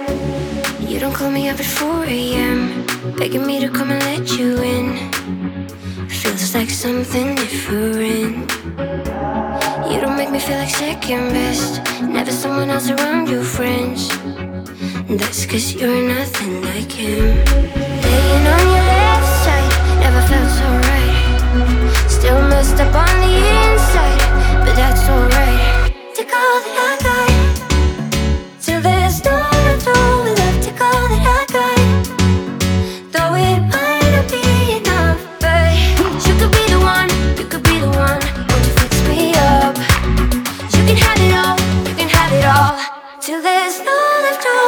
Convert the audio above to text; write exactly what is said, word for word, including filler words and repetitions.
You don't call me up at four a m begging me to come and let you in. Feels like something different. You don't make me feel like second best. Never someone else around your friends. That's cause you're nothing like him. Laying on your left side, never felt so right. Still messed up on the inside, but that's alright. Take all that I got, till there's no left over left. Take all that I got, though it might not be enough. But you could be the one, you could be the one. Won't you fix me up? You can have it all, you can have it all, till there's no left over.